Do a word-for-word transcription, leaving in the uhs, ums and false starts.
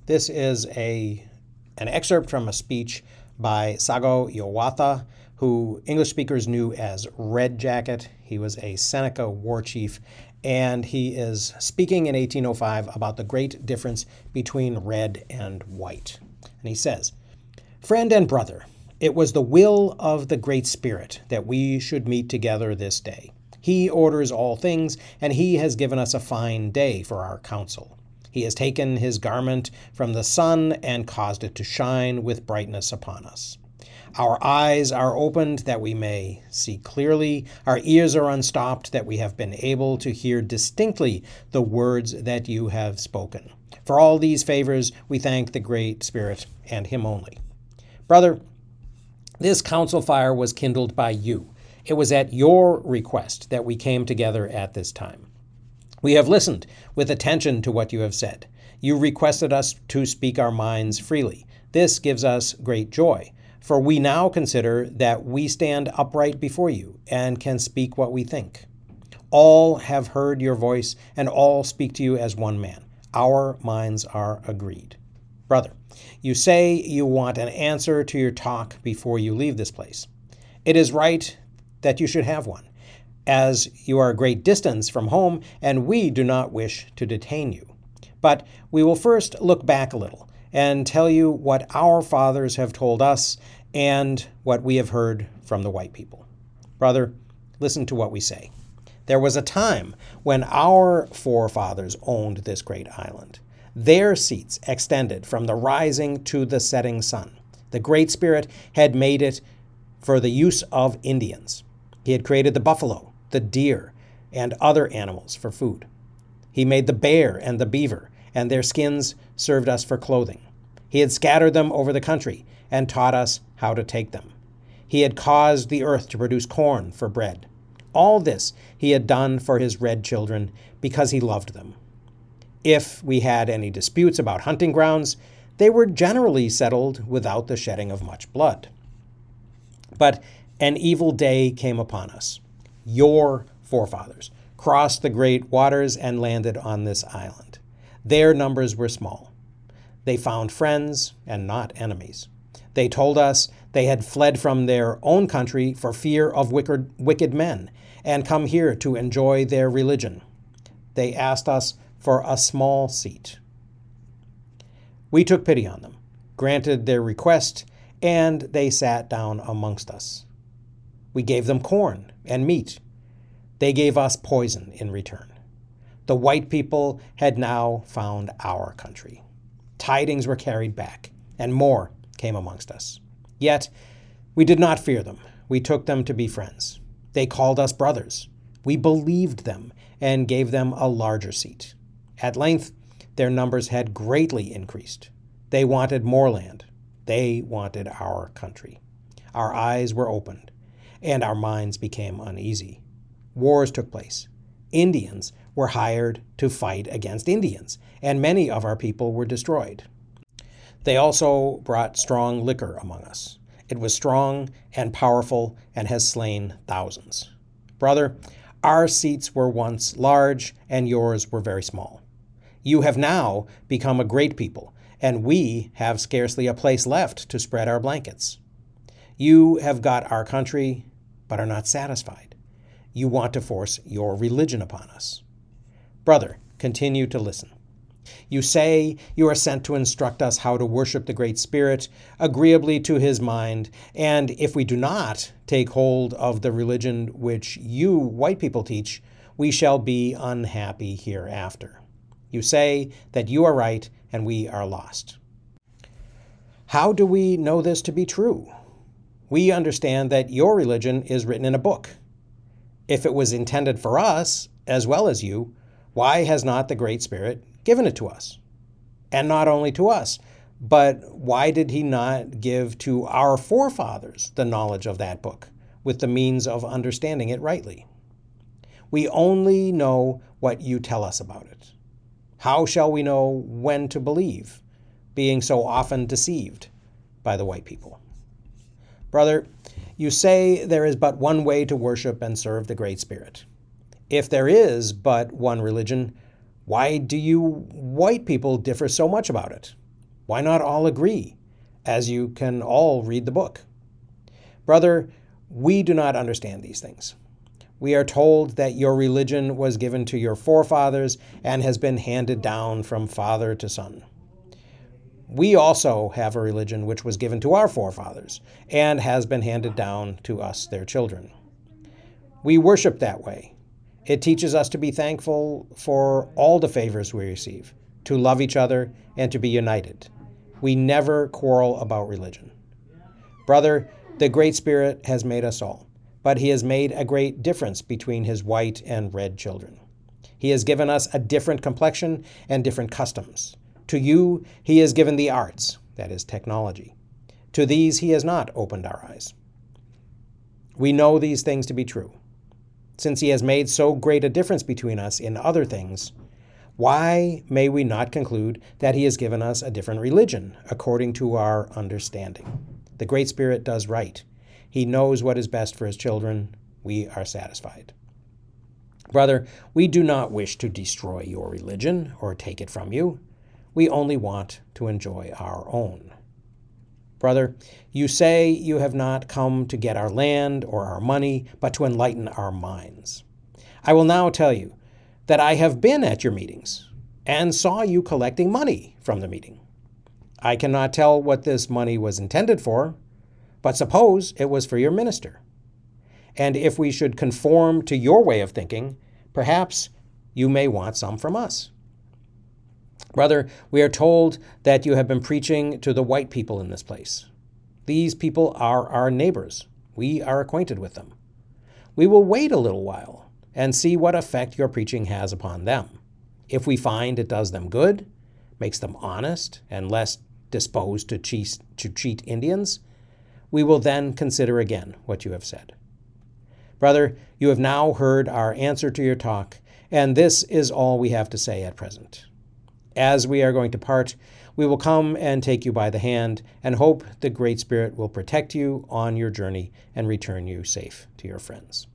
This is a an excerpt from a speech by Sago Iwata, who English speakers knew as Red Jacket. He was a Seneca war chief, and he is speaking in eighteen oh five about the great difference between red and white. And he says, "Friend and brother, it was the will of the Great Spirit that we should meet together this day. He orders all things, and he has given us a fine day for our council. He has taken his garment from the sun and caused it to shine with brightness upon us. Our eyes are opened that we may see clearly. Our ears are unstopped that we have been able to hear distinctly the words that you have spoken. For all these favors, we thank the Great Spirit and him only. Brother, this council fire was kindled by you. It was at your request that we came together at this time. We have listened with attention to what you have said. You requested us to speak our minds freely. This gives us great joy, for we now consider that we stand upright before you and can speak what we think. All have heard your voice, and all speak to you as one man. Our minds are agreed. Brother, you say you want an answer to your talk before you leave this place. It is right that you should have one, as you are a great distance from home, and we do not wish to detain you. But we will first look back a little and tell you what our fathers have told us and what we have heard from the white people. Brother, listen to what we say. There was a time when our forefathers owned this great island. Their seats extended from the rising to the setting sun. The Great Spirit had made it for the use of Indians. He had created the buffalo, the deer, and other animals for food. He made the bear and the beaver, and their skins served us for clothing. He had scattered them over the country and taught us how to take them. He had caused the earth to produce corn for bread. All this he had done for his red children because he loved them. If we had any disputes about hunting grounds, they were generally settled without the shedding of much blood. But an evil day came upon us. Your forefathers crossed the great waters and landed on this island. Their numbers were small. They found friends and not enemies. They told us they had fled from their own country for fear of wicked, wicked men and come here to enjoy their religion. They asked us for a small seat. We took pity on them, granted their request, and they sat down amongst us. We gave them corn and meat. They gave us poison in return. The white people had now found our country. Tidings were carried back, and more came amongst us. Yet we did not fear them. We took them to be friends. They called us brothers. We believed them and gave them a larger seat. At length, their numbers had greatly increased. They wanted more land. They wanted our country. Our eyes were opened, and our minds became uneasy. Wars took place. Indians were hired to fight against Indians, and many of our people were destroyed. They also brought strong liquor among us. It was strong and powerful and has slain thousands. Brother, our seats were once large, and yours were very small. You have now become a great people, and we have scarcely a place left to spread our blankets. You have got our country, but are not satisfied. You want to force your religion upon us. Brother, continue to listen. You say you are sent to instruct us how to worship the Great Spirit agreeably to his mind, and if we do not take hold of the religion which you white people teach, we shall be unhappy hereafter. You say that you are right and we are lost. How do we know this to be true? We understand that your religion is written in a book. If it was intended for us, as well as you, why has not the Great Spirit given it to us? And not only to us, but why did he not give to our forefathers the knowledge of that book, with the means of understanding it rightly? We only know what you tell us about it. How shall we know when to believe, being so often deceived by the white people? Brother, you say there is but one way to worship and serve the Great Spirit. If there is but one religion, why do you white people differ so much about it? Why not all agree, as you can all read the book? Brother, we do not understand these things. We are told that your religion was given to your forefathers and has been handed down from father to son. We also have a religion which was given to our forefathers and has been handed down to us, their children. We worship that way. It teaches us to be thankful for all the favors we receive, to love each other, and to be united. We never quarrel about religion. Brother, the Great Spirit has made us all, but he has made a great difference between his white and red children. He has given us a different complexion and different customs. To you, he has given the arts, that is technology. To these, he has not opened our eyes. We know these things to be true. Since he has made so great a difference between us in other things, why may we not conclude that he has given us a different religion according to our understanding? The Great Spirit does right. He knows what is best for his children. We are satisfied. Brother, we do not wish to destroy your religion or take it from you. We only want to enjoy our own. Brother, you say you have not come to get our land or our money, but to enlighten our minds. I will now tell you that I have been at your meetings and saw you collecting money from the meeting. I cannot tell what this money was intended for, but suppose it was for your minister. And if we should conform to your way of thinking, perhaps you may want some from us. Brother, we are told that you have been preaching to the white people in this place. These people are our neighbors. We are acquainted with them. We will wait a little while and see what effect your preaching has upon them. If we find it does them good, makes them honest and less disposed to cheat, to cheat Indians, we will then consider again what you have said. Brother, you have now heard our answer to your talk, and this is all we have to say at present. As we are going to part, we will come and take you by the hand and hope the Great Spirit will protect you on your journey and return you safe to your friends.